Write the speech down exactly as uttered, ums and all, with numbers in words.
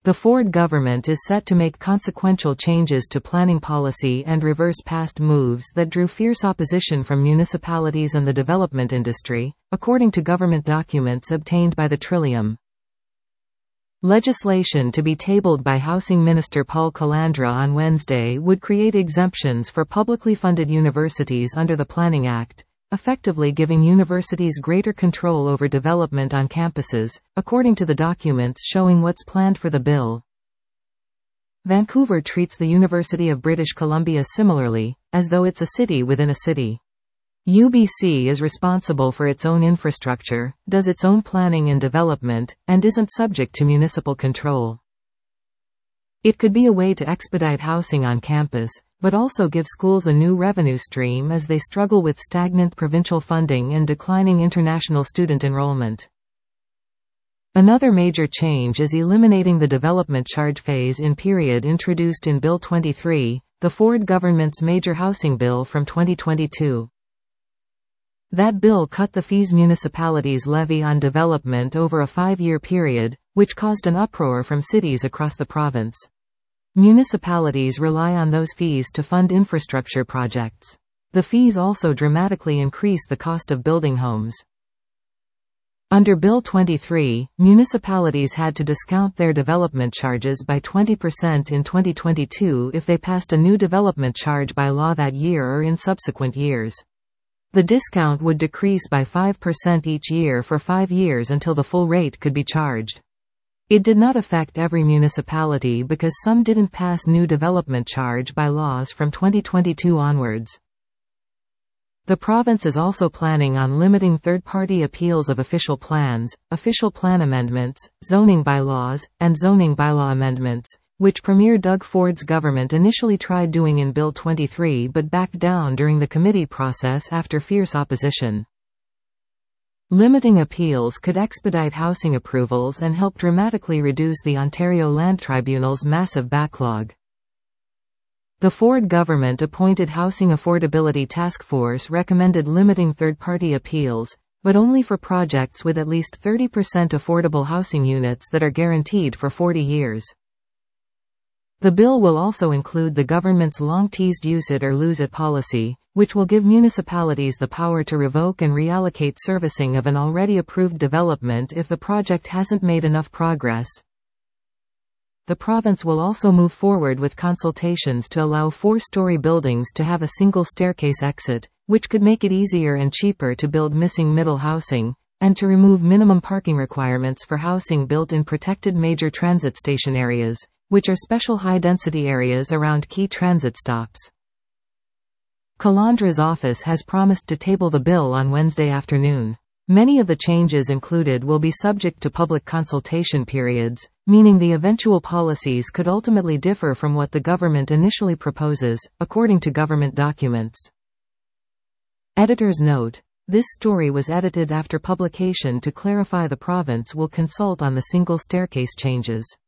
The Ford government is set to make consequential changes to planning policy and reverse past moves that drew fierce opposition from municipalities and the development industry, according to government documents obtained by the Trillium. Legislation to be tabled by Housing Minister Paul Calandra on Wednesday would create exemptions for publicly funded universities under the Planning Act, effectively giving universities greater control over development on campuses, according to the documents showing what's planned for the bill. Vancouver treats the University of British Columbia similarly, as though it's a city within a city. U B C is responsible for its own infrastructure, does its own planning and development, and isn't subject to municipal control. It could be a way to expedite housing on campus, but also give schools a new revenue stream as they struggle with stagnant provincial funding and declining international student enrollment. Another major change is eliminating the development charge phase-in period introduced in Bill twenty-three, the Ford government's major housing bill from twenty twenty-two. That bill cut the fees municipalities levy on development over a five-year period, which caused an uproar from cities across the province. Municipalities rely on those fees to fund infrastructure projects. The fees also dramatically increase the cost of building homes. Under Bill twenty-three, municipalities had to discount their development charges by twenty percent in twenty twenty-two if they passed a new development charge by law that year or in subsequent years. The discount would decrease by five percent each year for five years until the full rate could be charged. It did not affect every municipality because some didn't pass new development charge by laws from twenty twenty-two onwards. The province is also planning on limiting third-party appeals of official plans, official plan amendments, zoning bylaws, and zoning bylaw amendments, which Premier Doug Ford's government initially tried doing in Bill twenty-three but backed down during the committee process after fierce opposition. Limiting appeals could expedite housing approvals and help dramatically reduce the Ontario Land Tribunal's massive backlog. The Ford government-appointed Housing Affordability Task Force recommended limiting third-party appeals, but only for projects with at least thirty percent affordable housing units that are guaranteed for forty years. The bill will also include the government's long-teased use it or lose it policy, which will give municipalities the power to revoke and reallocate servicing of an already approved development if the project hasn't made enough progress. The province will also move forward with consultations to allow four-story buildings to have a single staircase exit, which could make it easier and cheaper to build missing middle housing, and to remove minimum parking requirements for housing built in protected major transit station areas, which are special high-density areas around key transit stops. Calandra's office has promised to table the bill on Wednesday afternoon. Many of the changes included will be subject to public consultation periods, meaning the eventual policies could ultimately differ from what the government initially proposes, according to government documents. Editor's note: this story was edited after publication to clarify the province will consult on the single staircase changes.